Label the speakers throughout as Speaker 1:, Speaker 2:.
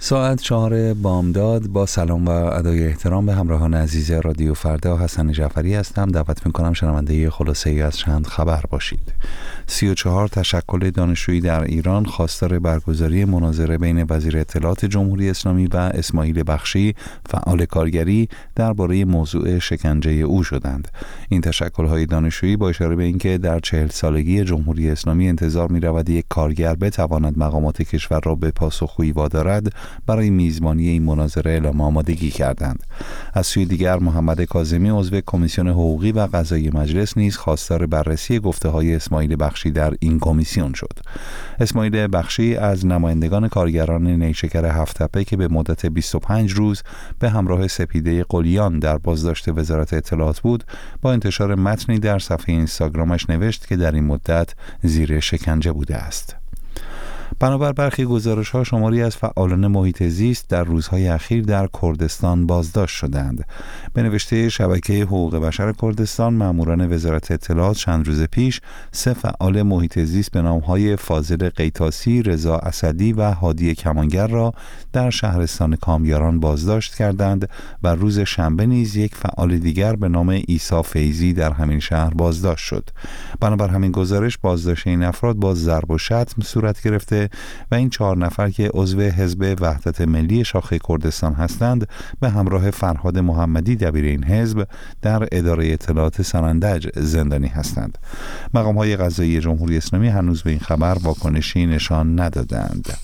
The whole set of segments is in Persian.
Speaker 1: ساعت 4 بامداد. با سلام و ادای احترام به همراهان عزیز رادیو فردا، حسن جعفری هستم. دعوت میکنم شنونده خلاصه ای از چند خبر باشید. 34 تشکل دانشجویی در ایران خواستار برگزاری مناظره بین وزیر اطلاعات جمهوری اسلامی و اسماعیل بخشی، فعال کارگری، درباره موضوع شکنجه او شدند. این تشکل‌های دانشجویی با اشاره به اینکه در 40 سالگی جمهوری اسلامی انتظار می‌رود یک کارگر بتواند مقامات کشور را به پاسخگویی وادارد، برای میزبانی این مناظره اعلام آمادگی کردند. از سوی دیگر محمد کاظمی عضو کمیسیون حقوقی و قضایی مجلس نیز خواستار بررسی گفته‌های اسماعیل بخشی در این کمیسیون شد. اسماعیل بخشی از نمایندگان کارگران نیشکر هفت‌تپه که به مدت 25 روز به همراه سپیده قلیان در بازداشت وزارت اطلاعات بود، با انتشار متنی در صفحه اینستاگرامش نوشت که در این مدت زیر شکنجه بوده است. بنابر برخی گزارش‌ها، شماری از فعالان محیط زیست در روزهای اخیر در کردستان بازداشت شدند. به نوشته شبکه حقوق بشر کردستان، ماموران وزارت اطلاعات چند روز پیش 3 فعال محیط زیست به نام‌های فاضل قیتاسی، رضا اسدی و هادی کمانگر را در شهرستان کامیاران بازداشت کردند و روز شنبه نیز یک فعال دیگر به نام عیسی فیضی در همین شهر بازداشت شد. بنابر همین گزارش، بازداشت این افراد با ضرب و شتم صورت گرفته و این 4 نفر که عضو حزب وحدت ملی شاخه کردستان هستند، به همراه فرهاد محمدی دبیر این حزب در اداره اطلاعات سنندج زندانی هستند. مقام‌های قضایی جمهوری اسلامی هنوز به این خبر واکنشی نشان ندادند.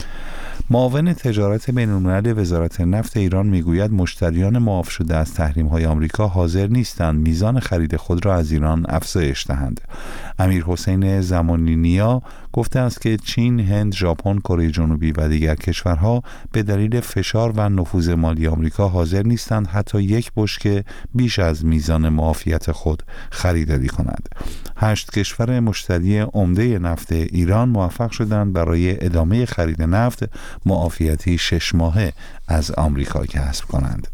Speaker 1: معاون تجارت بین‌الملل وزارت نفت ایران میگوید مشتریان معاف شده از تحریم‌های آمریکا حاضر نیستند میزان خرید خود را از ایران افزایش دهند. امیر حسین زمانی نیا گفته است که چین، هند، ژاپن، کره جنوبی و دیگر کشورها به دلیل فشار و نفوذ مالی آمریکا حاضر نیستند حتی یک بشکه بیش از میزان معافیت خود خریداری کنند. 8 کشور مشتری عمده نفت ایران موفق شدند برای ادامه خرید نفت معافیتی 6 ماهه از آمریکا کسب کنند.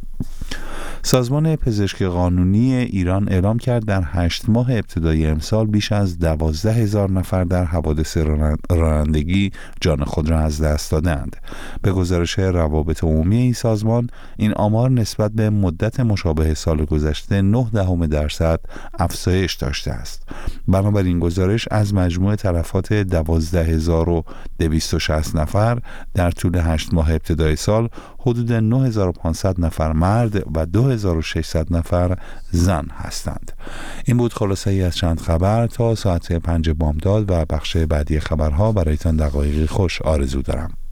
Speaker 1: سازمان پزشک قانونی ایران اعلام کرد در 8 ماه ابتدایی امسال بیش از 12,000 نفر در حوادث رانندگی جان خود را از دست دادند. به گزارش روابط عمومی این سازمان، این آمار نسبت به مدت مشابه سال گذشته 0.9% افزایش داشته است. بنابراین گزارش از مجموع تلفات 12,260 نفر در طول 8 ماه ابتدای سال، حدود 9,500 نفر مرد و 2,600 نفر زن هستند. این بود خلاصه ای از چند خبر. تا ساعت 5 بامداد و بخش بعدی خبرها برایتان دقایقی خوش آرزو دارم.